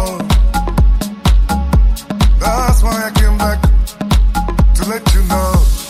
home. That's why I came back to let you know.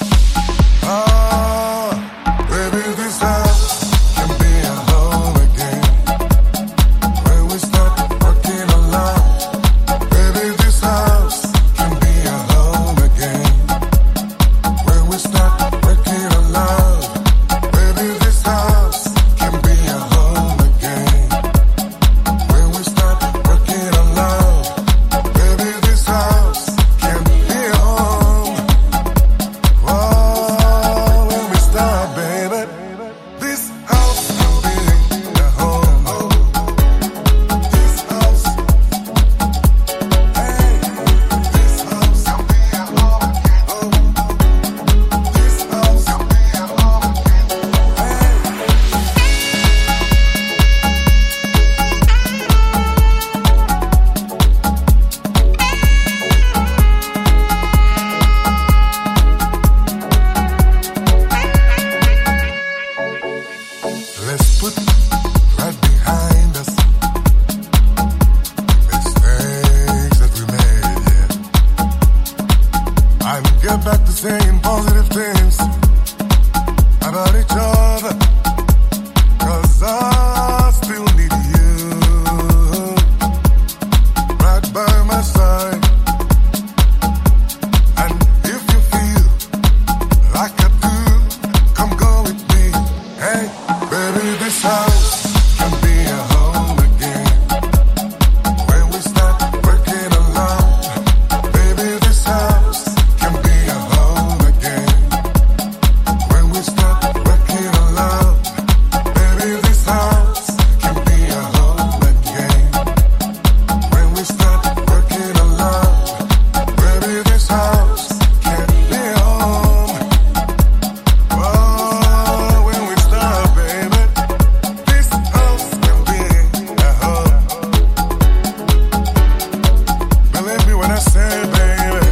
Baby, this house can be a home again when we start working alone. Baby, this house can be a home again when we start working alone. Baby, this house can be a home again when we start working alone. Baby, this house can be a home. Oh, when we start, baby, this house can be a home. This house, hey, this house can be a home again. This house can be a home again. Let's put right behind us mistakes that we made, yeah. And get back to saying positive things about each other, 'cause I still need you right by my side. And if you feel like I do, come go with me. Hey, baby, this house can be a home again when we start working alone. Baby, this house can be a home again when we start working alone. Baby, this house can be a home again when we start working alone. Baby, this house can be a home. Oh, when we start, baby, this house can be a home. Believe me when I say, baby,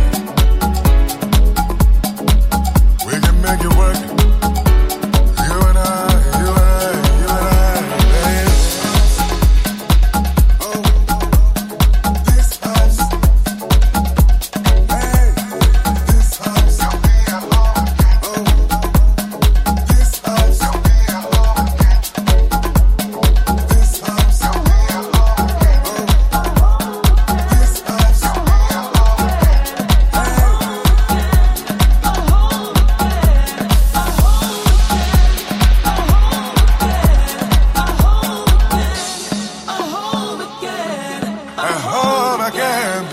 we can make it work. You and I, you and I, you and I, baby. Oh, this house, hey, this house can be a home again. Oh, this house can be a home again. This house can be a home again. Oh, this house can be a home again. A home again,